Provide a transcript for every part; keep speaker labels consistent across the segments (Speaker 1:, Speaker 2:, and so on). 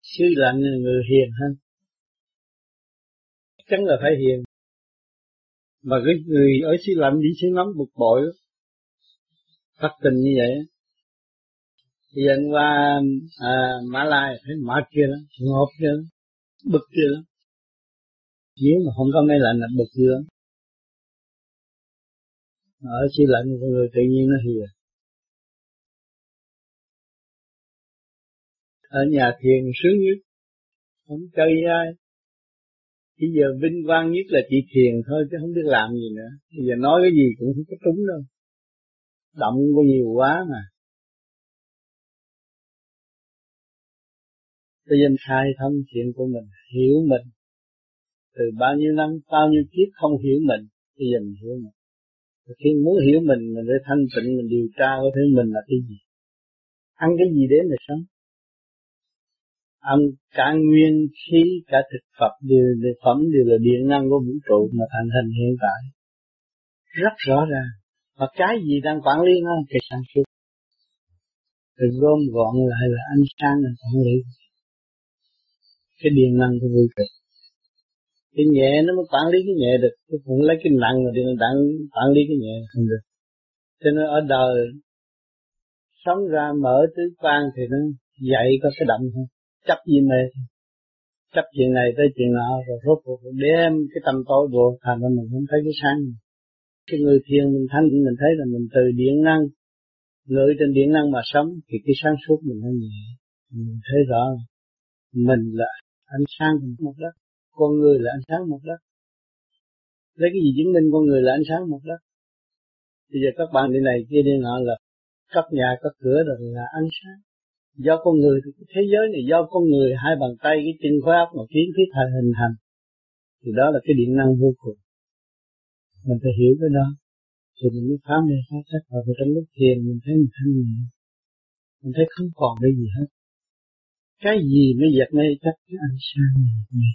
Speaker 1: Xứ lạnh là người hiền hơn, chắc chắn là phải hiền. Mà cái người ở xứ lạnh đi xứ nóng bực bội, thất tình như vậy. Bây giờ anh qua Mã Lai thấy Mã kia lắm, ngọt kia lắm, bực kia lắm. Nếu mà không có mấy lạnh là bực kia lắm. Ở xứ lạnh con người tự nhiên nó hiền. Ở nhà thiền sướng nhất, không chơi với ai. Bây giờ vinh quang nhất là chỉ thiền thôi chứ không biết làm gì nữa. Bây giờ nói cái gì cũng không có trúng đâu. Động có nhiều quá mà. Bây giờ khai thông chuyện của mình, hiểu mình. Từ bao nhiêu năm, bao nhiêu kiếp không hiểu mình, bây giờ mình hiểu mình. Khi muốn hiểu mình phải thanh tịnh, mình điều tra có thể mình là cái gì. Ăn cái gì để mà sống. Ăn cả nguyên khí, cả thực phẩm đều là điện năng của vũ trụ mà thành hình hiện tại. Rất rõ ràng. Và cái gì đang quản lý nó? Cái sản xuất. Rồi gom gọn lại là ánh sáng là quản lý. Cái điện năng của vũ trụ. Cái nhẹ nó mới quản lý cái nhẹ được. Chứ không lấy cái nặng rồi thì nó quản lý cái nhẹ không được. Cho nên ở đời sống ra mở tứ quan thì nó dạy có cái động thôi. Chấp gì mê. Chấp chuyện này tới chuyện nọ rồi rốt cuộc đem cái tâm tối vô thành ra mình không thấy cái sáng. Cái người thiền mình thanh mình thấy là mình từ điện năng ngự trên điện năng mà sống thì cái sáng suốt mình nó nhẹ. Mình thấy rõ mình là ánh sáng của một đất, con người là ánh sáng một đất. Lấy cái gì chứng minh con người là ánh sáng một đất? Bây giờ các bạn đi này kia đi nọ là cấp nhà cấp cửa rồi là ánh sáng. Do con người thì cái thế giới này do con người hai bàn tay cái chân khối óc mà kiến thiết hình thành. Thì đó là cái điện năng vô cùng. Mình phải hiểu cái đó. Thì mình mới phá mê phá chấp. Và trong lúc thiền mình thấy mình thanh nhẹ. Mình thấy không còn cái gì hết. Cái gì mới giật mê chắc cái ánh sáng này.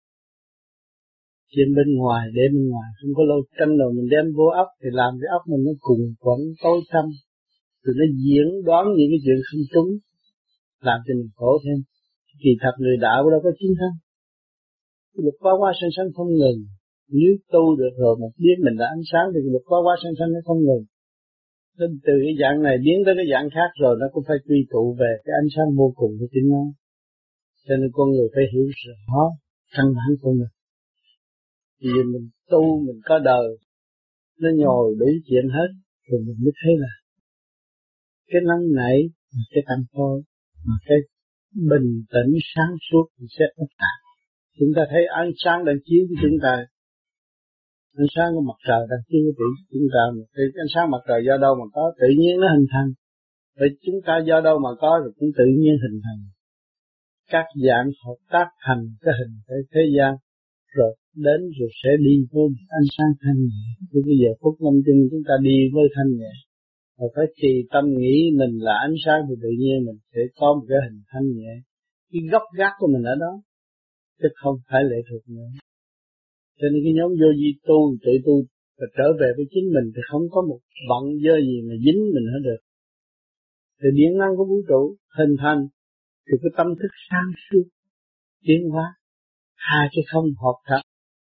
Speaker 1: Trên bên ngoài để bên ngoài không có lâu tranh rồi mình đem vô óc thì làm cái óc mình nó cùng quẩn tối tăm. Rồi nó diễn đoán những cái chuyện không trúng. Làm cho mình khổ thêm. Kỳ thật người đạo đâu có chính thân. Luật quá quá sanh sanh không ngừng. Nếu tu được rồi mà biết mình là ánh sáng thì luật quá quá sanh sanh nó không ngừng. Nên từ cái dạng này biến tới cái dạng khác rồi nó cũng phải quy tụ về cái ánh sáng vô cùng của chính nó. Cho nên con người phải hiểu rõ căn bản của mình. Vì mình tu mình có đời nó nhồi đủ chuyện hết rồi mình mới thấy là cái nóng nảy, cái tâm thôi, mà cái bình tĩnh sáng suốt thì sẽ tất cả. Chúng ta thấy ánh sáng đang chiếu với chúng ta, ánh sáng của mặt trời đang chiếu với chúng ta, cái ánh sáng mặt trời do đâu mà có, tự nhiên nó hình thành. Vậy chúng ta do đâu mà có rồi cũng tự nhiên hình thành. Các dạng hợp tác thành cái hình thế gian, rồi đến rồi sẽ đi với ánh sáng thanh nhẹ. Thì bây giờ phút năm chân chúng ta đi với thanh nhẹ. Rồi phải trì tâm nghĩ mình là ánh sáng thì tự nhiên mình sẽ có một cái hình thanh nhẹ. Cái gốc gác của mình ở đó, chứ không phải lệ thuộc nữa. Cho nên cái nhóm vô vi tu, tự tu và trở về với chính mình thì không có một bận dơ gì mà dính mình hết được. Thì điện năng của vũ trụ hình thành thì cái tâm thức sáng suốt tiến hóa. Hai cái không hợp thật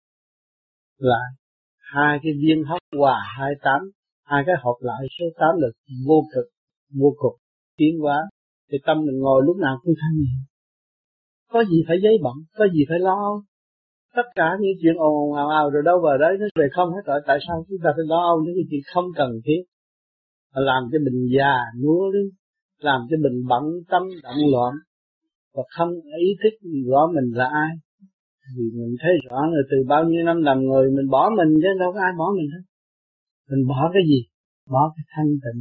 Speaker 1: là hai cái viên hấp hòa 28, hai cái hợp lại số 8 là vô cực, vô cùng tiến hóa. Thì tâm mình ngồi lúc nào cũng thanh nhẹ. Có gì phải giấy bận, có gì phải lo âu. Tất cả những chuyện ồn ào rồi đâu vào đấy nó về không hết rồi. Tại sao chúng ta phải lo âu những cái chuyện không cần thiết? Làm cho mình già nuối lên, làm cho mình bận tâm động loạn và không ý thức rõ mình là ai. Vì mình thấy rõ là từ bao nhiêu năm làm người mình bỏ mình chứ đâu có ai bỏ mình hết. Mình bỏ cái gì? Bỏ cái thanh tịnh.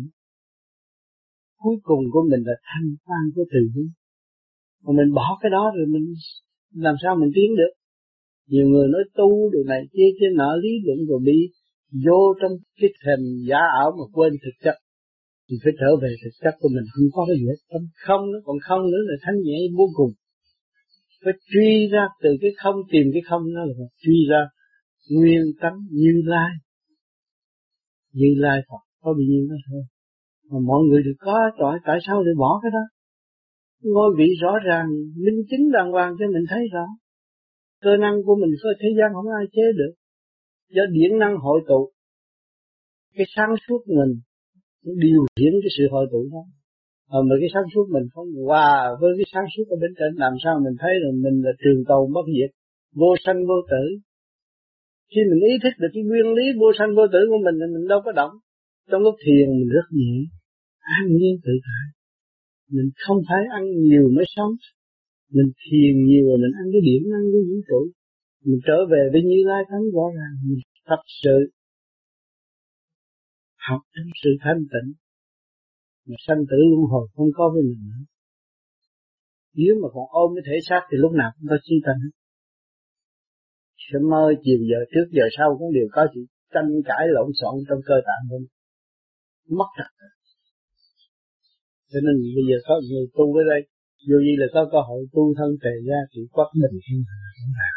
Speaker 1: Cuối cùng của mình là thanh quan của từ bi. Mà mình bỏ cái đó rồi mình làm sao mình tiến được? Nhiều người nói tu điều này kia kia nọ lý luận rồi bị vô trong cái thềm giả ảo mà quên thực chất. Mình phải trở về thực chất của mình, không có cái gì hết. Không nữa, còn không nữa là thanh nhẹ vô cùng. Phải truy ra từ cái không, tìm cái không đó là truy ra nguyên tánh Như Lai. Như Lai Phật có bao nhiêu đó thôi. Mà mọi người đều có, trời tại sao để bỏ cái đó? ngôi vị rõ ràng, minh chứng đàng hoàng cho mình thấy rõ. Cơ năng của mình có thế gian không ai chế được. Do điển năng hội tụ, cái sáng suốt mình điều khiển cái sự hội tụ đó. Mà cái sáng suốt mình không hòa với cái sáng suốt ở bên trên, làm sao mình thấy là mình là trường tồn bất diệt, vô sanh vô tử. Khi mình ý thức được cái nguyên lý vô sanh vô tử của mình thì mình đâu có động. Trong lúc thiền mình rất nhẹ, an nhiên tự tại. Mình không phải ăn nhiều mới sống. Mình thiền nhiều rồi mình ăn cái điểm, ăn cái vũ trụ. Mình trở về với Như Lai Thánh rõ ràng. Mình thật sự học trong sự thanh tịnh. Mà sanh tử luân hồi không có với mình nữa. Nếu mà còn ôm cái thể xác thì lúc nào cũng có chiến tranh hết. Sớm mơ chiều giờ trước giờ sau cũng đều có sự tranh cãi lộn xộn trong cơ tạng của mình. Mất trật. Cho nên bây giờ có người tu ở đây, dù gì là có cơ hội tu thân tề gia chỉ quát bình thiên hạ cũng là.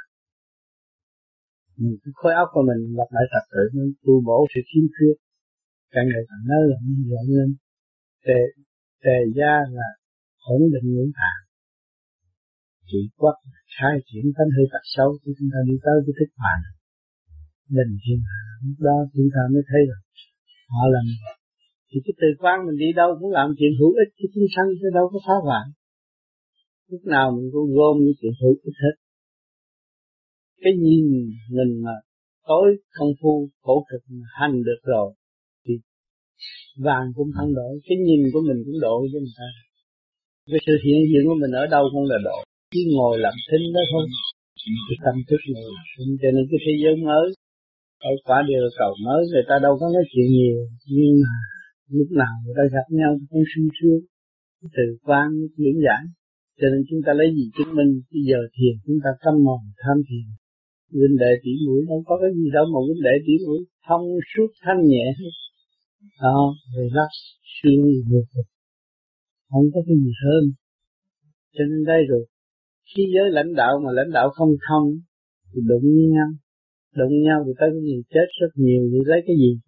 Speaker 1: Cái khối óc của mình lập lại trật tự nên tu bổ sự khiếm khuyết. Càng ngày càng nới rộng lên. Tề gia là ổn định ngưỡng thản. Chỉ quát khai triển tánh hư tật xấu thì chúng ta đi tới cái thức hoàn. Bình thiên hạ, lúc đó chúng ta mới thấy rằng họ làm. Thì cái từ quan mình đi đâu cũng làm chuyện hữu ích cho chúng sanh chứ đâu có phá hoại. Lúc nào mình cũng gom những chuyện hữu ích hết. Cái nhìn mình mà tối công phu khổ cực mà hành được rồi thì vàng cũng thay đổi, cái nhìn của mình cũng độ với người ta. Cái sự hiện diện của mình ở đâu cũng là độ, chỉ ngồi làm thinh đó thôi. Cái tâm thức ngồi làm thinh, cho nên cái thế giới mới ở quả địa cầu mới người ta đâu có nói chuyện nhiều, nhưng mà lúc nào người ta gặp nhau cũng sung sướng, từ quan điển giải. Cho nên chúng ta lấy gì chứng minh? Bây giờ thiền chúng ta căm mòn tham thiền, huynh đệ tỷ muội đâu có cái gì đâu mà huynh đệ tỷ muội thông suốt thanh nhẹ hết. Relax, xương vô cùng, không có cái gì hơn. Cho nên đây rồi, khi giới lãnh đạo mà lãnh đạo không thông thì đụng nhau thì tới cái gì chết rất nhiều, thì lấy cái gì?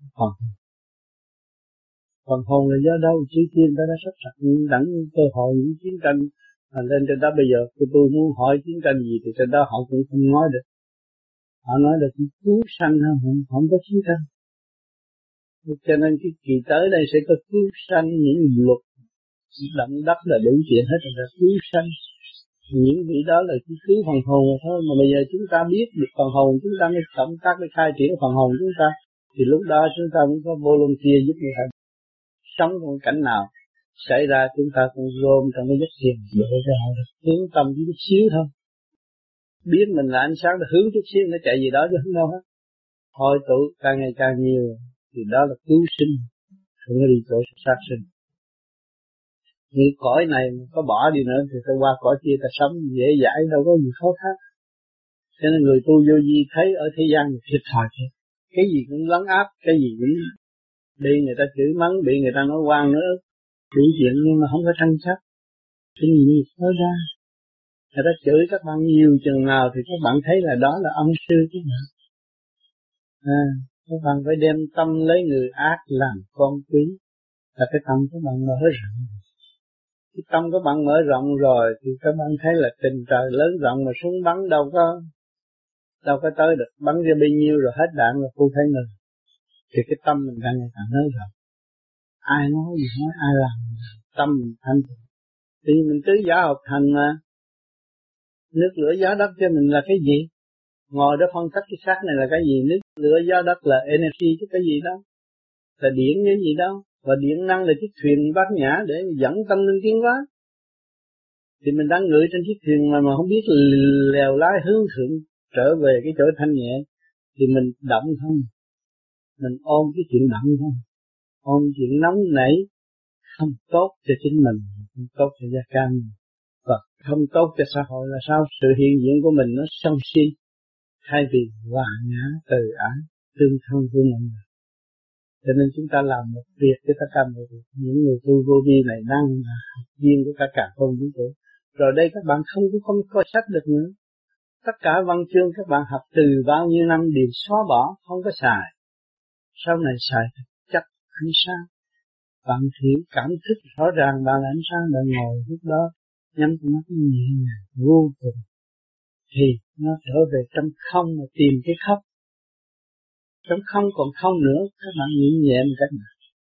Speaker 1: Phần hồn là do đâu? Chư thiên ta đã sắp đặt đẳng cơ hội những chiến tranh lên trên đó. Bây giờ tôi muốn hỏi chiến tranh gì thì trên đó họ cũng không nói được. Họ nói được cứu sanh không có chiến tranh. Cho nên cái kỳ tới đây sẽ có cứu sanh, những luật động đất là đủ chuyện hết rồi, cứu sanh. Những vị đó là chỉ cứu phần hồn mà thôi. Mà bây giờ chúng ta biết được phần hồn, chúng ta mới cộng tác với khai triển phần hồn chúng ta, thì lúc đó chúng ta cũng có volunteer giúp người ta. Sống trong cảnh nào xảy ra chúng ta cũng gom trong cái giấc thiền để cho họ hướng tâm chỉ chút xíu thôi. Biết mình là ánh sáng, hướng chút xíu nó chạy gì đó chứ không đâu hết. Hội tụ càng ngày càng nhiều thì đó là cứu sinh, không có đi chỗ sát sinh. Những cõi này có bỏ đi nữa thì ta qua cõi kia ta sống dễ dãi, đâu có gì khó khăn. Cho nên người tu vô vi thấy ở thế gian thì thiệt thòi chứ. Cái gì cũng lấn áp, cái gì cũng bị người ta chửi mắng, bị người ta nói oan nữa, đủ chuyện nhưng mà không có thanh sắc. Cái gì nói ra, người ta chửi các bạn nhiều chừng nào thì các bạn thấy là đó là ân sư chứ mà. Các bạn phải đem tâm lấy người ác làm con quý, là cái tâm các bạn mở rộng. Cái tâm các bạn mở rộng rồi thì các bạn thấy là tình trời lớn rộng mà súng bắn đâu có tới được, bắn ra bao nhiêu rồi hết đạn rồi không thấy người. Thì cái tâm mình càng ngày càng nới rộng. Ai nói gì nói, ai làm tâm mình thanh tịnh. Thì mình tứ giả hợp thành mà. Nước lửa gió đất cho mình là cái gì? Ngồi đó phân tích cái xác này là cái gì? Nước lửa gió đất là energy chứ cái gì đó, là điện cái gì đâu. Và điện năng là chiếc thuyền bát nhã để dẫn tâm linh tiến hóa. Thì mình đang ngự trên chiếc thuyền mà không biết lèo lái hướng thượng trở về cái chỗ thanh nhẹ thì mình động không? Mình ôm cái chuyện động không? Ôm chuyện nóng nảy không tốt cho chính mình, không tốt cho gia can, và không tốt cho xã hội là sao? Sự hiện diện của mình nó sân si, thay vì hòa nhã từ ái tương thân với mọi người. Cho nên chúng ta làm một việc cho tất cả mọi người. Những người tu vô vi này đang là học viên của cả không vũ trụ. Rồi đây các bạn không có sách được nữa. Tất cả văn chương các bạn học từ bao nhiêu năm đều xóa bỏ, không có xài. Sau này xài chắc ánh sáng. Bạn hiểu cảm thức rõ ràng bạn là ánh sáng đang ngồi lúc đó. nhắm con mắt nhẹ nhàng vô cùng, thì nó trở về trong không mà tìm cái khóc. Trong không còn không nữa, các bạn nhẹ nhẹ một cách nào.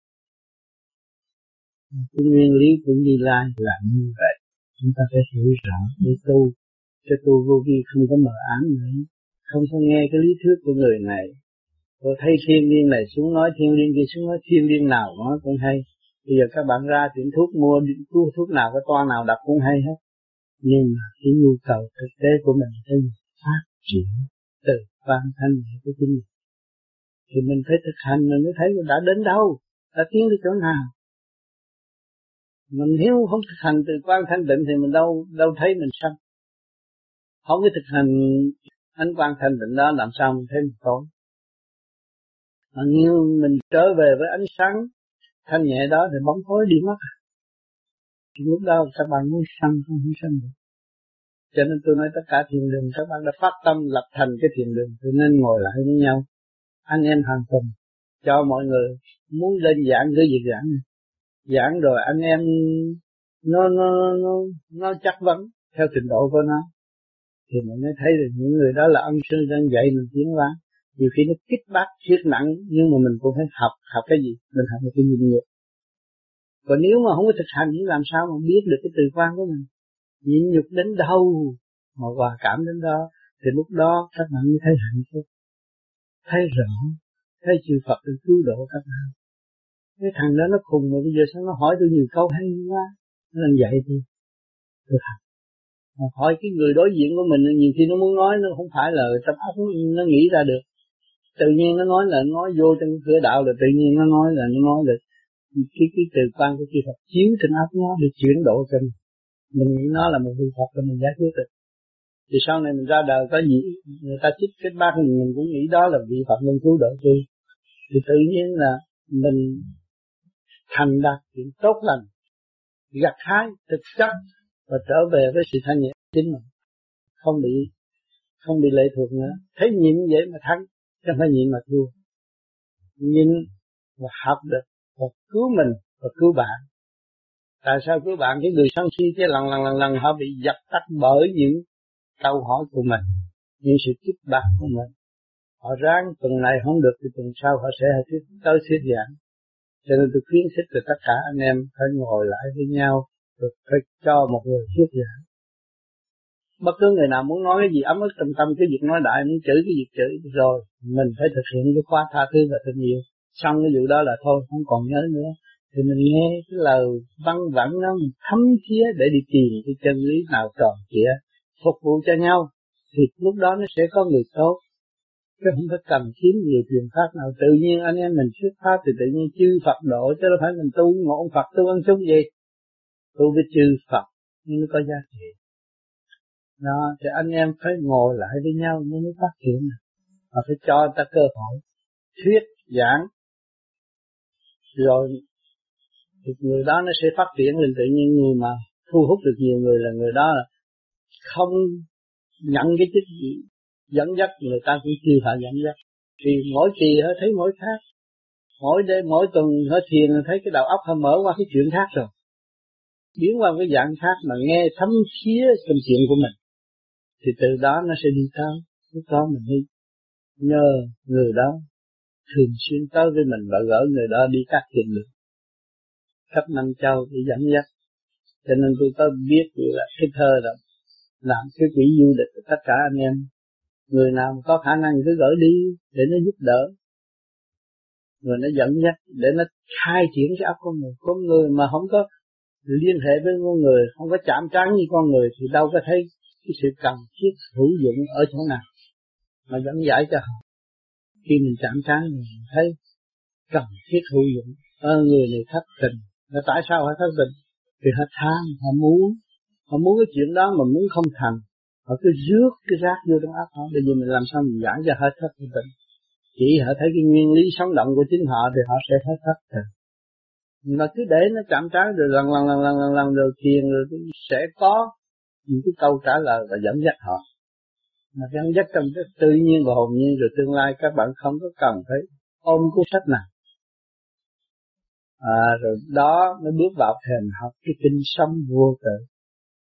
Speaker 1: Cái nguyên lý của Như Lai là như vậy. Chúng ta phải hiểu rõ để tu, cho tu vô vi không có mờ ám nữa, không có nghe cái lý thuyết của người này. Rồi thấy thiên liên này xuống nói thiên liên kia xuống nói thiên liên nào nó cũng hay. Bây giờ các bạn ra tiệm thuốc mua thuốc nào cái toa nào đặt cũng hay hết. Nhưng mà cái nhu cầu thực tế của mình phải phát triển từ quan thanh của chính mình. Thì mình phải thực hành mình mới thấy mình đã đến đâu, đã tiến đến chỗ nào. Mình nếu không thực hành từ quan thanh định thì mình đâu thấy mình sanh. Không có thực hành ánh quan thanh định đó làm sao mình thấy mình tối. Mà như mình trở về với ánh sáng thanh nhẹ đó thì bóng tối đi mất. Lúc đó các bạn muốn sanh không sanh được. Cho nên tôi nói tất cả thiền đường các bạn đã phát tâm lập thành cái thiền đường, cho nên ngồi lại với nhau anh em hàng tuần cho mọi người muốn lên giảng cứ việc giảng rồi anh em nó chắc vấn theo trình độ của nó thì mình mới thấy được những người đó là ân sư đang dạy mình tiến hóa. Nhiều khi nó kích bác siết nặng nhưng mà mình cũng phải học cái gì, mình học một cái nhịn nhục. Còn nếu mà không có thực hành thì làm sao mà biết được cái từ quan của mình, nhịn nhục đến đâu mà hòa cảm đến đó thì lúc đó các bạn mới thấy hạnh phúc, thấy rõ, thấy chư Phật được cứu độ các bạn. Cái thằng đó nó khùng mà bây giờ sao nó hỏi tôi nhiều câu hay quá, nó làm vậy thì tôi học. Mà hỏi cái người đối diện của mình nhiều khi nó muốn nói nó không phải là trong óc nó nghĩ ra được, tự nhiên nó nói vô trong cửa đạo là tự nhiên nó nói là cái từ quan của chư Phật chiếu trên óc nó để chuyển độ cho mình nghĩ nó là một vị Phật để mình giải quyết được. Thì sau này mình ra đời có gì người ta chích cái bát mình cũng nghĩ đó là vị Phật nên cứu độ tôi. Thì tự nhiên là mình thành đạt chuyện tốt lành, gặt hái thực chất và trở về với sự thanh nhẹ chính mình, không bị lệ thuộc nữa. Thấy nhịn vậy mà thắng, chứ không phải nhịn mà thua. Nhịn và học được và cứu mình và cứu bạn. Tại sao cứu bạn? Cái người sân si cái lần họ bị dập tắt bởi những câu hỏi của mình, những sự kích bác của mình. Họ ráng tuần này không được thì tuần sau họ sẽ tới thuyết giảng. Cho nên tôi khuyến khích là tất cả anh em phải ngồi lại với nhau rồi phải cho một người thuyết giảng. Bất cứ người nào muốn nói cái gì ấm ức trong tâm, cái việc nói đại, muốn chửi cái việc chửi rồi mình phải thực hiện cái khóa tha thứ và tình yêu. Xong cái vụ đó là thôi không còn nhớ nữa. Thì mình nghe cái lời văn vẳng nó mình thấm thía để đi tìm cái chân lý nào tròn trịa phục vụ cho nhau. Thì lúc đó nó sẽ có người tốt. Chứ không phải cần kiếm nhiều truyền pháp nào. Tự nhiên anh em mình thuyết pháp thì tự nhiên chư Phật độ, chứ đâu phải mình tu một ông Phật tu ăn chút gì. Tu với chư Phật nhưng nó có giá trị. Đó, thì anh em phải ngồi lại với nhau mới phát triển. Mà phải cho người ta cơ hội thuyết giảng. Rồi thì người đó nó sẽ phát triển lên. Tự nhiên người mà thu hút được nhiều người là người đó là không nhận cái chức dẫn dắt, người ta cũng chưa phải dẫn dắt. Thì mỗi kỳ họ thấy mỗi khác, mỗi đêm mỗi tuần họ thiền thấy cái đầu óc họ mở qua cái chuyện khác rồi, biến qua cái dạng khác mà nghe thấm thía trong chuyện của mình, thì từ đó nó sẽ đi tới. Lúc đó mình đi nhờ người đó thường xuyên tới với mình và gỡ người đó đi các thiền đường khắp năm châu để dẫn dắt. Cho nên tôi có biết là cái thơ đó làm cái quỹ du lịch của tất cả anh em. Người nào có khả năng cứ gửi đi để nó giúp đỡ, rồi nó dẫn dắt để nó khai triển cái óc con người. Con người mà không có liên hệ với con người, không có chạm trán như con người thì đâu có thấy cái sự cần thiết hữu dụng ở chỗ nào mà dẫn giải cho họ. Khi mình chạm trán mình thấy cần thiết hữu dụng. Người này thất tình, là tại sao họ thất tình? Vì họ tham, họ muốn cái chuyện đó mà muốn không thành, họ cứ rước cái rác vô trong óc họ. Bây giờ mình làm sao mình giảng cho họ thất tình? Chỉ họ thấy cái nguyên lý sống động của chính họ thì họ sẽ thấy thất tình. Mà cứ để nó chạm trán rồi lần rồi thiền rồi sẽ có những cái câu trả lời và dẫn dắt họ. Mà dẫn dắt trong cái tự nhiên và hồn nhiên, rồi tương lai các bạn không có cần phải ôm cuốn sách nào. Rồi đó mới bước vào thềm học cái kinh sống vô tự.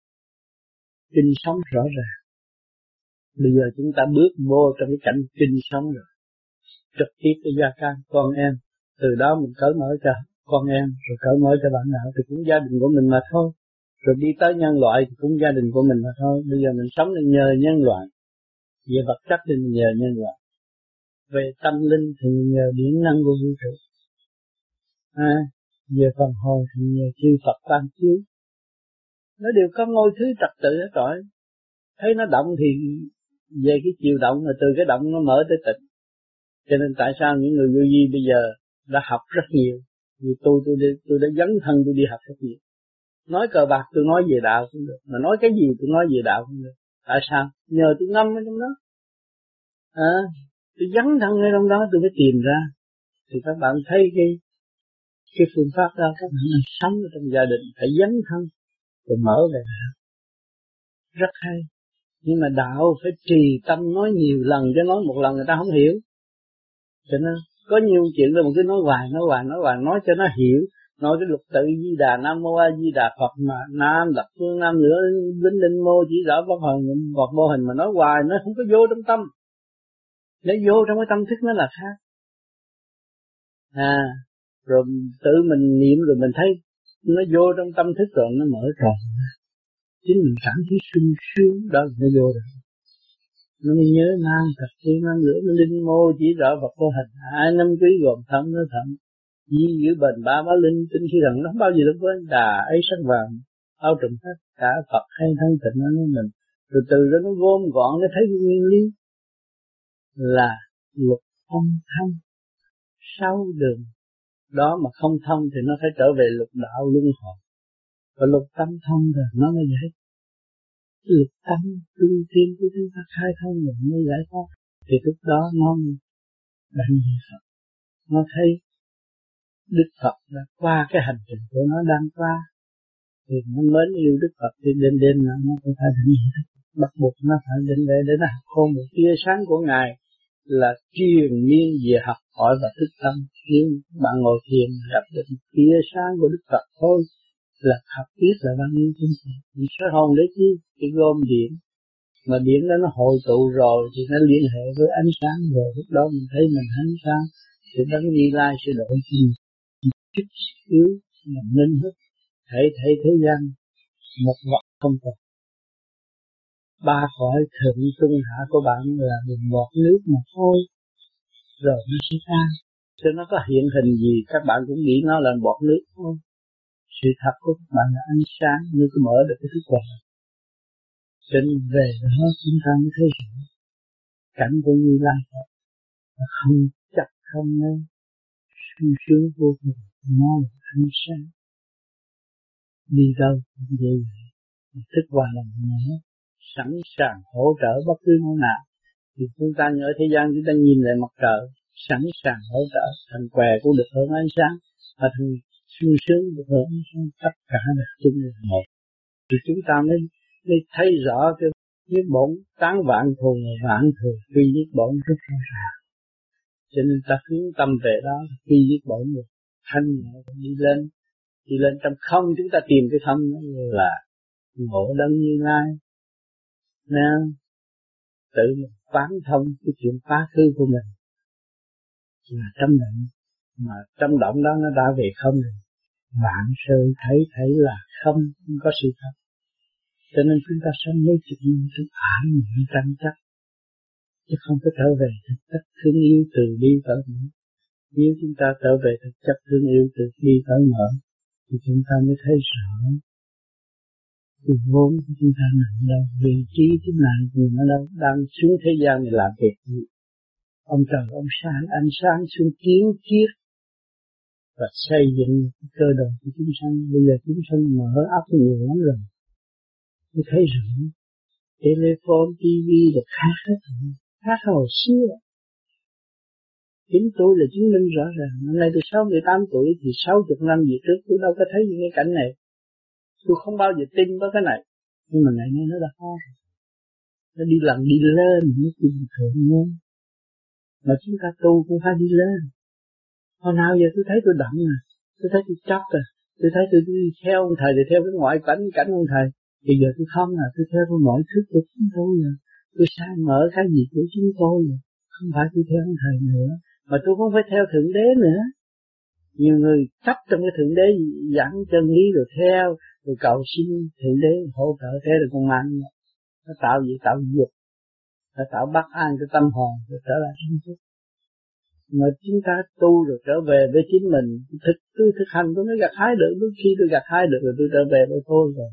Speaker 1: kinh sống rõ ràng. Bây giờ chúng ta bước vô trong cái cảnh kinh sống rồi, trực tiếp cái gia can con em, từ đó mình cởi mở cho con em, rồi cởi mở cho bạn nào thì cũng gia đình của mình mà thôi. Rồi đi tới nhân loại thì cũng gia đình của mình mà thôi. Bây giờ mình sống nhờ nhân loại, về vật chất thì mình nhờ nhân loại, về tâm linh thì mình nhờ điển năng của vũ trụ, về phần hồn thì nhờ chư Phật ban chiếu. Nó đều có ngôi thứ trật tự hết rồi. Thấy nó động thì về cái chiều động, rồi từ cái động nó mở tới tịnh. Cho nên tại sao những người vô vi bây giờ đã học rất nhiều. Vì tôi đã dấn thân tôi đi học rất nhiều. Nói cờ bạc tôi nói về đạo cũng được, mà nói cái gì tôi nói về đạo cũng được. Tại sao? Nhờ tôi ngâm ở trong đó. Tôi dấn thân ở trong đó tôi mới tìm ra. Thì các bạn thấy cái phương pháp đó, các bạn sống ở trong gia đình phải dấn thân rồi mở về đạo. Rất hay. Nhưng mà đạo phải trì tâm nói nhiều lần, chứ nói một lần người ta không hiểu. Cho nên có nhiều chuyện là mình cứ nói hoài, nói cho nó hiểu. Nói cái luật tự Di Đà, Nam Mô A Di Đà Phật mà Nam Lập Phương Nam nữa Vinh Linh Mô chỉ rõ Phật vô hình mà nói hoài nó không có vô trong tâm. Nó vô trong cái tâm thức nó là khác. Rồi tự mình niệm rồi mình thấy nó vô trong tâm thức rồi nó mở tròn. Chính mình cảm thấy sung sướng đó nó vô rồi. Nó mới nhớ Nam Thật Thiên Nam Lửa Linh Mô chỉ rõ Phật vô hình. Hai năm quý gồm thấm nó thấm. Di giữ bền ba bá linh tinh khi thần nó không bao giờ được với đà ấy sắc vàng bao trùm hết cả Phật hay thân tịnh nó mình. Rồi từ đó nó gom gọn nó thấy nguyên lý là luật thông thông sáu đường đó mà không thông thì nó phải trở về luật đạo luân hồi. Và luật tâm thông rồi nó mới giải. Luật tâm trung thiên của chúng ta khai thông rồi mới giải thoát. Thì lúc đó nó đánh như Phật. Nó thấy Đức Phật đã qua cái hành trình của nó đang qua. Thì nó mến yêu Đức Phật thì đêm nó cũng phải đánh như thế. Bắt buộc nó phải đến đây để nó học khôn một tia sáng của Ngài là truyền miên về học hỏi và thức tâm. Nhưng bạn ngồi thiền gặp được một tia sáng của Đức Phật thôi là học biết là bao nhiêu chính trị. Vì soi hồn để chi? Cái gom điện. Mà điện đó nó hội tụ rồi thì nó liên hệ với ánh sáng rồi. Lúc đó mình thấy mình ánh sáng thì đấng Như Lai sẽ đổi cho mình. Chút xíu mà nên hết. Thấy thế gian một vật không còn. Ba cõi thượng trung hạ của bạn là một bọt nước mà thôi. Rồi nó sẽ tan. Cho nó có hiện hình gì các bạn cũng nghĩ nó là bọt nước thôi. Sự thật của các bạn là ánh sáng như cứ mở được cái thức quần. Cho nên về đó chúng ta mới thấy rõ cảnh của Như Lai Phật là không chặt không nơi sung sướng vô cùng. Nó là ánh sáng. Đi đâu cũng vậy. Thức hòa là nhẹ, sẵn sàng hỗ trợ bất cứ món nào. Thì chúng ta ở thế gian chúng ta nhìn lại mặt trời, sẵn sàng hỗ trợ, thành què cũng được hưởng ánh sáng, và thành sung sướng được hưởng ánh sáng, tất cả được chung là một. Thì chúng ta mới thấy rõ cái nhất bổn tán vạn thù vạn thù quy nhất bổn rất rõ ràng. Cho nên ta hướng tâm về đó, quy nhất bổn được thanh nhẹ đi lên trong không chúng ta tìm cái không là ngộ đấng Như Lai. Nên tự mình quán thông cái chuyện quá khứ của mình là trong động, mà trong động đó nó đã về không rồi. Vạn sự thấy là không có sự thật. Cho nên chúng ta sống mấy chục năm thức ảo những tranh chấp, chứ không có trở về thực chất thương yêu từ bi cởi mở. Nếu chúng ta trở về thực chất thương yêu từ bi cởi mở thì chúng ta mới thấy rõ cái vốn của chúng ta nằm đâu, vị trí chúng ta nằm ở đâu, đang xuống thế gian này làm việc gì. Ông trời ông sáng ánh sáng xuống kiến thiết và xây dựng cơ đồ của chúng sanh. Bây giờ chúng sanh mở óc nhiều lắm rồi, tôi thấy rõ telephone, TV được khác hết rồi, khác hồi xưa. Chính tôi là chứng minh rõ ràng. Hôm nay tôi 68 tuổi thì 60 năm về trước tôi đâu có thấy những cái cảnh này. Tôi không bao giờ tin với cái này. Nhưng mà ngày nay nó đã có rồi. Nó đi lần đi lên mới tìm thượng nhân. Mà chúng ta tu cũng phải đi lên. Hồi nào giờ tôi thấy tôi động tôi thấy tôi chấp tôi thấy tôi đi theo ông thầy thì theo cái ngoại cảnh ông thầy. Bây giờ tôi không là tôi theo tôi mọi thức của chúng tôi rồi. Tôi sai mở cái gì của chúng tôi rồi. Không phải tôi theo ông thầy nữa, mà tôi không phải theo Thượng Đế nữa. Nhiều người chấp trong cái Thượng Đế dẫn chân lý rồi theo, rồi cầu xin Thượng Đế hỗ trợ, thế rồi con mang nó tạo gì, tạo dục, nó tạo bất an cho tâm hồn, rồi trở lại hạnh phúc. Mà chúng ta tu rồi trở về với chính mình, tôi thực hành tôi mới gặt hái được, đôi khi tôi gặt hái được rồi tôi trở về với tôi rồi.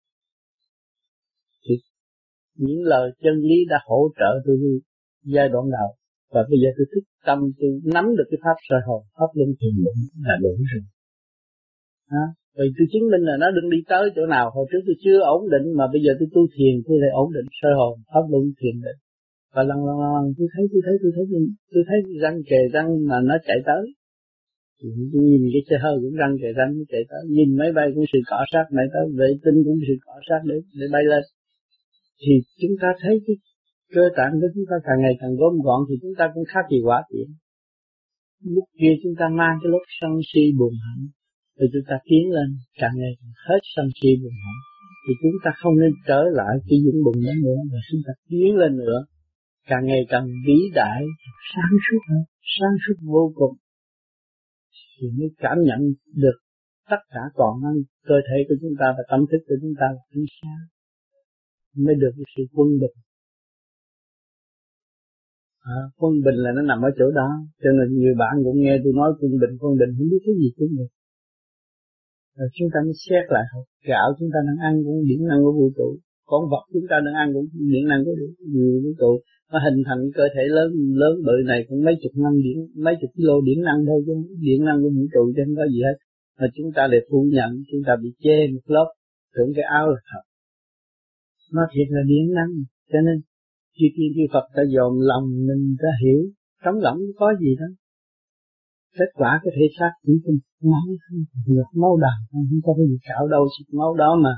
Speaker 1: Thì những lời chân lý đã hỗ trợ tôi giai đoạn đầu, và bây giờ tôi thức tâm, tôi nắm được cái pháp soi hồn, pháp luân thường lượng là đủ rồi. Vậy tôi chứng minh là nó đừng đi tới chỗ nào. Hồi trước tôi chưa ổn định, mà bây giờ tôi tu thiền tôi lại ổn định soi hồn, pháp luân thiền định. Và lần tôi thấy răng kề răng mà nó chạy tới. Tôi nhìn cái xe hơi cũng răng kề răng nó chạy tới, nhìn máy bay cũng sự cọ sát này tới, vệ tinh cũng sự cọ sát để bay lên. Thì chúng ta thấy cái cơ tạng của chúng ta càng ngày càng gom gọn, thì chúng ta cũng khác gì quả tiễn. Lúc kia chúng ta mang cái lúc sân si buồn hận, rồi chúng ta tiến lên càng ngày càng hết sân si buồn hận, thì chúng ta không nên trở lại cái dũng bùn đó nữa, mà chúng ta tiến lên nữa, càng ngày càng vĩ đại, sáng suốt hơn, sáng suốt vô cùng, thì mới cảm nhận được tất cả còn năng cơ thể của chúng ta và tâm thức của chúng ta là ánh sáng, mới được cái sự quân bình. Quân bình là nó nằm ở chỗ đó, cho nên nhiều bạn cũng nghe tôi nói quân bình không biết cái gì quân bình. Rồi chúng ta mới xét lại, gạo chúng ta đang ăn cũng điển năng của vũ trụ, con vật chúng ta đang ăn cũng điển năng của vũ trụ, nó hình thành cơ thể lớn bự này cũng mấy chục kilo điển năng thôi, chứ điển năng của vũ trụ chứ không có gì hết. Mà chúng ta để phủ nhận, chúng ta bị chê một lớp, tưởng cái áo là thật, nó thiệt là điển năng. Cho nên chư Thiên chư Phật ta dòm lòng mình ta hiểu, trống lỏng có gì đó. Kết quả cái thể xác chỉ có máu thôi, ngược máu đào, không có cái gì cạo đâu xịt máu đó mà.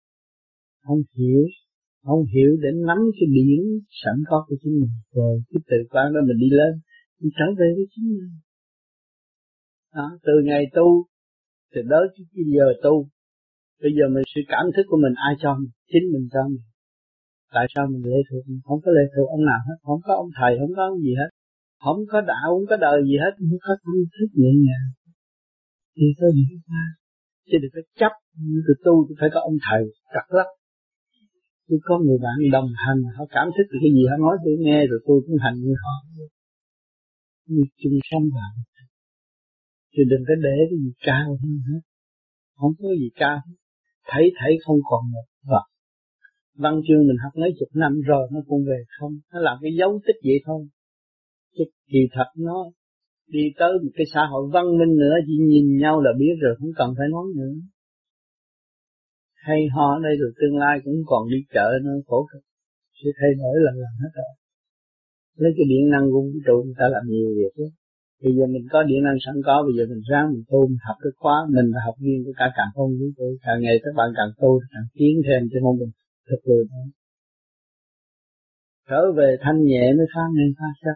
Speaker 1: Không hiểu để nắm cái điển sẵn có của chính mình, rồi cái tự quan đó mình đi lên, mình trở về với chính mình. Đó, từ ngày tu, từ đó cái giờ tu, bây giờ mình sự cảm thức của mình ai cho mình? Chính mình cho mình. Tại sao mình lệ thuộc? Không có lệ thuộc ông nào hết, không có ông thầy, không có gì hết, không có đạo, không có đời gì hết, không có tâm thức nhẹ nhàng. Thì tôi hiểu ra, chứ đừng có chấp, tôi tu tôi phải có ông thầy, cắt lắm. Tôi có người bạn đồng hành, họ cảm thức được cái gì họ nói tôi nghe, rồi tôi cũng hành như họ, như chung sống bạn. Chứ đừng có để cái gì cao hơn hết, không có gì cao, thấy không còn một vật. Văn chương mình học mấy chục năm rồi nó cũng về không, nó làm cái dấu tích vậy thôi. Chứ kỳ thật nó đi tới một cái xã hội văn minh nữa, chỉ nhìn nhau là biết rồi, không cần phải nói nữa. Hay ho ở đây rồi tương lai cũng còn đi chợ nữa, khổ cực, sẽ thay đổi lần hết rồi. Lấy cái điện năng của vũ trụ người ta làm nhiều việc đó. Bây giờ mình có điện năng sẵn có, bây giờ mình ráng mình tu, mình học cái khóa, mình là học viên của cả không vũ trụ, càng ngày các bạn càng tu, càng tiến thêm, chứ không mình thực sự đó. Trở về thanh nhẹ mới phá nên phá sắc.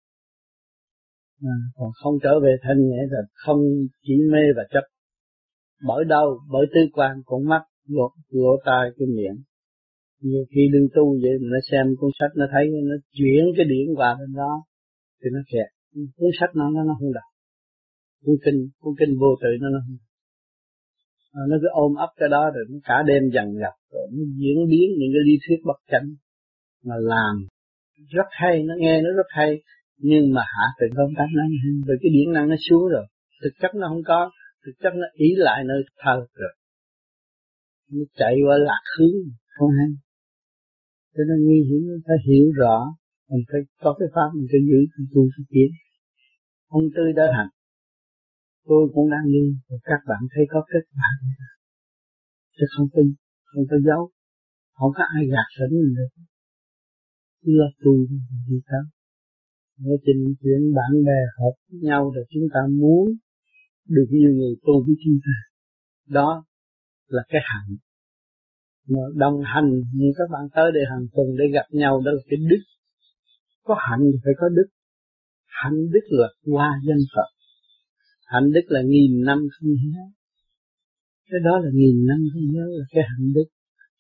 Speaker 1: Còn không trở về thanh nhẹ là không, chỉ mê và chấp. Bởi đâu? Bởi tứ quan, con mắt, lỗ tai, cái miệng. Nhiều khi đương tu vậy mình nó xem cuốn sách, nó thấy nó chuyển cái điển vào bên đó thì nó kẹt. Cuốn sách nó không đọc. Cuốn kinh vô tự nó không. Nó cứ ôm ấp cái đó rồi nó cả đêm dằn vặt, rồi nó diễn biến những cái lý thuyết bất chánh mà làm rất hay, nó nghe nó rất hay, nhưng mà hạ từng công tác nó, rồi cái điển năng nó xuống rồi, thực chất nó không có, thực chất nó ý lại nơi thơ rồi, nó chạy qua lạc hướng không hay. Cho nên nguy hiểm, phải hiểu rõ, mình phải có cái pháp, mình phải giữ tu thực tiến. Ông Tư đã hành, tôi cũng đang đi, và các bạn thấy có kết quả, chứ không có giấu, không có ai gạt sẵn mình được. Cứ là tu gì đó. Nói trình chuyện bạn bè hợp với nhau rồi chúng ta muốn được nhiều người tu với chúng ta. Đó là cái hạnh. Mà đồng hành như các bạn tới đây hàng tuần để gặp nhau, đó là cái đức. Có hạnh thì phải có đức. Hạnh đức là qua danh Phật. Hạnh đức là 1000 năm không nhớ. Cái đó là 1000 năm không nhớ, là cái hạnh đức.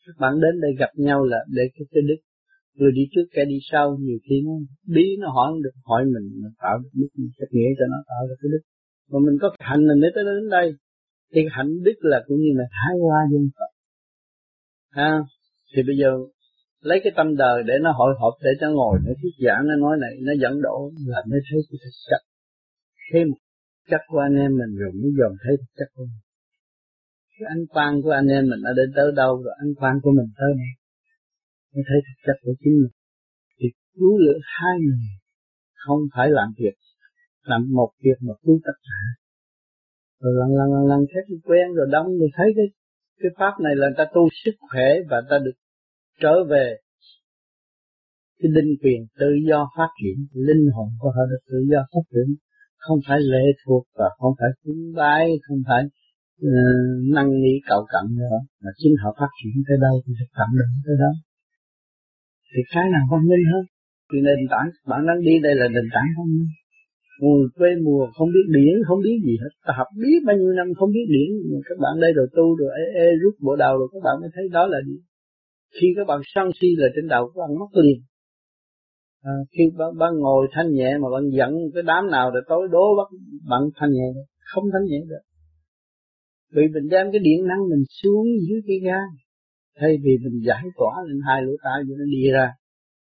Speaker 1: Các bạn đến đây gặp nhau là để cái đức. Người đi trước kẻ đi sau, nhiều khi nó bí, nó hỏi được, hỏi mình tạo được đức, mình trách nghĩa cho nó tạo được cái đức. Mà mình có hạnh mình để tới đến đây, thì hạnh đức là cũng như là thái hoa dân Phật. Thì bây giờ lấy cái tâm đời để nó hội họp, để nó ngồi, nó thuyết giảng, nó nói này, nó dẫn độ là mới thấy cái thực chất. Thêm chất của anh em mình rồi mới dòm thấy thực chất của mình. Cái ánh quang của anh em mình đã đến tới đâu rồi, ánh quang của mình tới đây mới thấy thực chất của chính mình. Thì cứu lửa hai người, không phải làm việc, làm một việc mà cứu tất cả. Rồi lần thấy quen rồi đóng, rồi thấy cái pháp này là người ta tu sức khỏe và ta được trở về cái linh quyền tự do phát triển, linh hồn của họ được tự do phát triển, không phải lệ thuộc và không phải cúng bái, không phải năn nỉ cầu cạnh nữa, mà chính họ phát triển tới đâu thì sẽ cảm động tới đó. Thì cái nào văn minh hơn? Thì nền tảng bạn đang đi đây là nền tảng văn minh. Mùa quê mùa không biết điển, không biết gì hết. Ta học biết bao nhiêu năm không biết điển, các bạn đây rồi tu rồi rút bộ đầu rồi các bạn mới thấy đó là điển. Khi các bạn sân si là trên đầu các bạn mất liền. Khi bạn ngồi thanh nhẹ mà bạn giận cái đám nào rồi tối đố bắt bạn thanh nhẹ, không thanh nhẹ được. Vì mình đem cái điện năng mình xuống dưới cái gan, thay vì mình giải tỏa lên hai lỗ tai cho nó đi ra.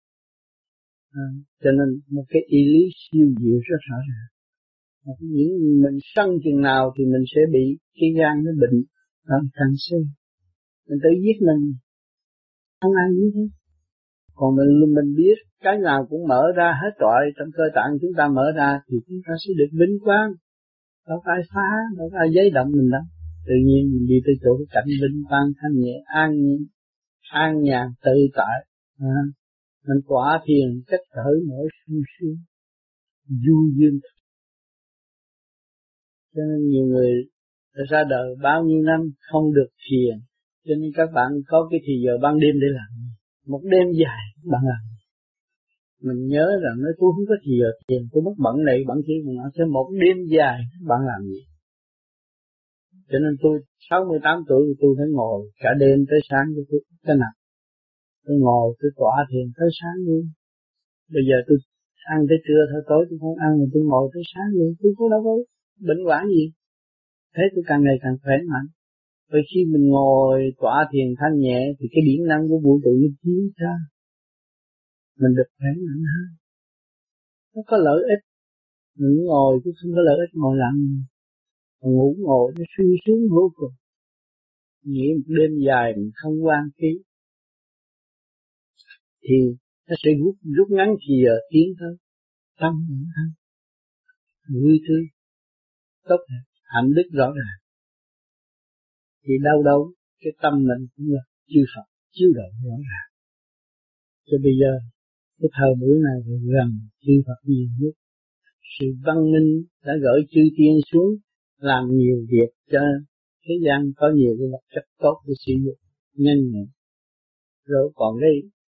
Speaker 1: Cho nên một cái y lý siêu diệu rất rõ ràng. Những mình sân chừng nào thì mình sẽ bị cái gan nó bệnh, càng sân. Mình tự giết mình, không ai biết hết. Còn mình biết cái nào cũng mở ra hết trọi trong cơ tạng chúng ta mở ra thì chúng ta sẽ được vinh quang. Đâu có ai phá, đâu có ai giấy động mình đâu. Tự nhiên mình đi tới chỗ cái cảnh vinh quang thanh nhẹ, an nhàn tự tại. Mình quả thiền cách thở mở sung sướng, du dương. Cho nên nhiều người ra đời bao nhiêu năm không được thiền, cho nên các bạn có cái thì giờ ban đêm để làm. Một đêm dài bạn làm. Mình nhớ rằng nói tôi không có thì giờ thiền, tôi mất bận này bận kia, mà nó sẽ một đêm dài bạn làm gì? Cho nên tôi 68 tuổi tôi phải ngồi cả đêm tới sáng cho tôi cái nào. Tôi ngồi tôi tỏa thiền tới sáng luôn. Bây giờ tôi ăn tới trưa thôi, tối tôi không ăn mà tôi ngồi tới sáng luôn, tôi có đâu có bệnh hoạn gì. Thế tôi càng ngày càng khỏe mạnh. Rồi khi mình ngồi tỏa thiền thanh nhẹ thì cái điển năng của vũ trụ nó chiếu ra, mình được khỏe mạnh hơn. Nó có lợi ích. Mình ngồi chứ không có lợi ích ngồi lặng. Ngủ ngồi nó suy sướng vô cùng. Nghĩ một đêm dài mình không quan khí thì nó sẽ rút ngắn thì giờ tiến tới tâm mình hơn, vui tươi, tốt đẹp, hạnh đức rõ ràng. Thì đâu cái tâm mình cũng là chư Phật chiếu độ rõ ràng. Cho bây giờ cái thời buổi này thì gần chư Phật nhiều nhất. Sự văn minh đã gửi chư tiên xuống làm nhiều việc cho thế gian có nhiều cái vật chất tốt để sử dụng nhanh nhẹn. Rồi còn đây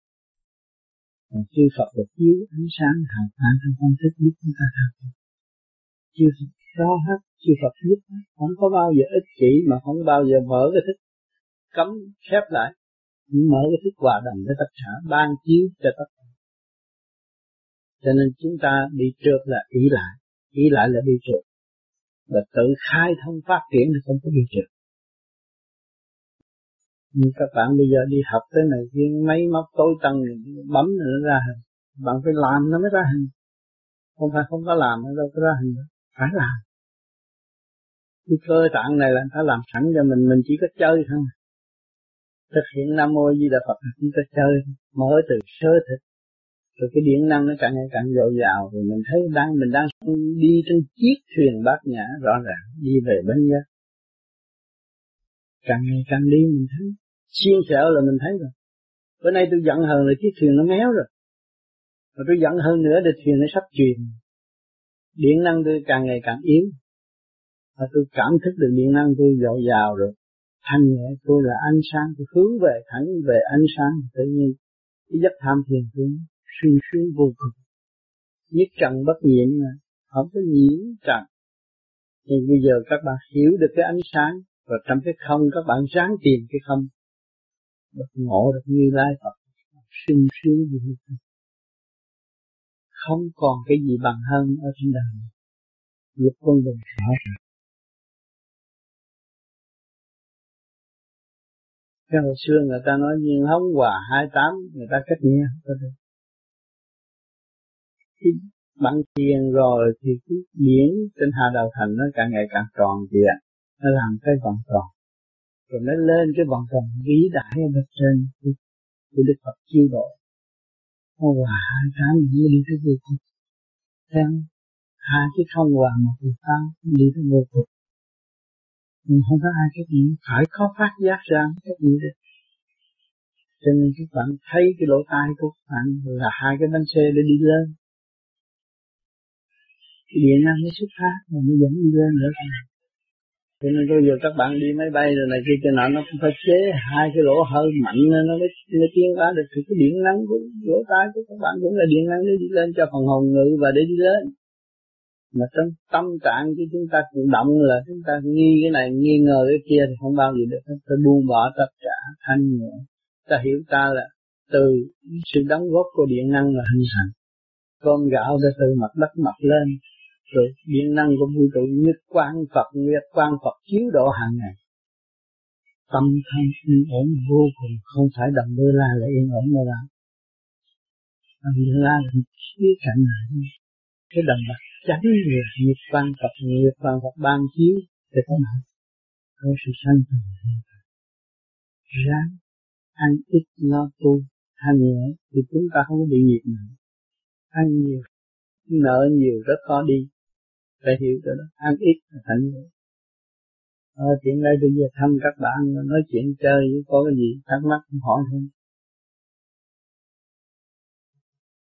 Speaker 1: chư Phật được chiếu ánh sáng hào quang trong tâm thức giúp chúng ta tham. Chư Phật rõ hết, chư Phật giúp hết, không có bao giờ ích kỷ mà không bao giờ mở cái thức cấm khép lại, mở cái thức hòa đồng với tất cả, ban chiếu cho tất cả. Cho nên chúng ta bị trượt là ý lại là bị trượt, và tự khai thông phát triển thì không có bị trượt. Nhưng các bạn bây giờ đi học tới này kia máy móc tối tân bấm rồi nó ra hình, bạn phải làm nó mới ra hình, không phải không có làm nó đâu có ra hình nữa, phải làm. Cái cơ tạng này là người ta làm sẵn cho mình chỉ có chơi thôi. Thực hiện Nam Mô Di Đà Phật là chúng ta chơi, mở từ sơ thịt, rồi cái điện năng nó càng ngày càng dồi dào, rồi mình thấy mình đang đi trên chiếc thuyền bát nhã rõ ràng đi về bên giác. Càng ngày càng đi mình thấy xiên xẹo là mình thấy rồi. Bữa nay tôi giận hờn là chiếc thuyền nó méo rồi, và tôi giận hơn nữa thì thuyền nó sắp chìm. Điện năng tôi càng ngày càng yếu, và tôi cảm thức được điện năng tôi dồi dào rồi. Thanh nhẹ tôi là ánh sáng, tôi hướng về thẳng về ánh sáng, tự nhiên cái giấc tham thiền tôi sung sướng vô cùng. Nhất trần bất nhiễm mà không có nhiễm trần. Thì bây giờ các bạn hiểu được cái ánh sáng, và trong cái không các bạn ráng tìm cái không. được ngộ được Như Lai Phật, sung sướng gì hết. Không còn cái gì bằng hơn ở trên đời này. Lúc con đường rõ ràng. Cái hồi xưa người ta nói nhiên hống hòa 28, người ta cách nghe không được. Khi bằng tiền rồi thì cái điển trên Hà Đạo Thành nó càng ngày càng tròn kìa, nó làm cái vòng tròn, rồi nó lên cái vòng tròn vĩ đại ở bên trên của Đức Phật chiêu độ. Nó hòa 28 mới đi tới vô cùng. Xem hai cái không hòa một thì sao đi tới vô cùng. Nhưng không có ai cái gì phải có phát giác ra cái gì đấy. Cho nên các bạn thấy cái lỗ tai của các bạn là hai cái bánh xe để đi lên. Cái điện năng nó xuất phát mà nó dẫn đi lên nữa. Cho nên bây giờ các bạn đi máy bay rồi này kia cho nó cũng phải chế hai cái lỗ hơi mạnh nó mới tiến hóa được. Thì cái điện năng của lỗ tai của các bạn cũng là điện năng để đi lên cho phần hồn ngự và để đi lên. Mà trong tâm trạng của chúng ta tự động là chúng ta nghi cái này nghi ngờ cái kia thì không bao giờ được. Ta buông bỏ tất cả thanh nhẹ. Ta hiểu ta là từ sự đóng góp của điện năng là hình thành. Con gạo đã từ mặt đất mọc lên. Rồi điện năng của vũ trụ nhất quang Phật chiếu độ hàng ngày. Tâm thanh yên ổn vô cùng, không phải đồng đô la là yên ổn đâu đó. Đồng đô la là khía cạnh này. Cái đồng bạc trắng là nhiệt quang Phật ban chiếu để có mặt. Có sự sanh tồn. Ráng ăn ít lo tu, ăn nhẹ thì chúng ta không có bị nhiệt nữa. Ăn nhiều, nợ nhiều rất khó đi. Phải hiểu cho đó, ăn ít là thành vậy. Chuyện đây bây giờ thăm các bạn nói chuyện chơi, có cái gì thắc mắc hỏi thêm.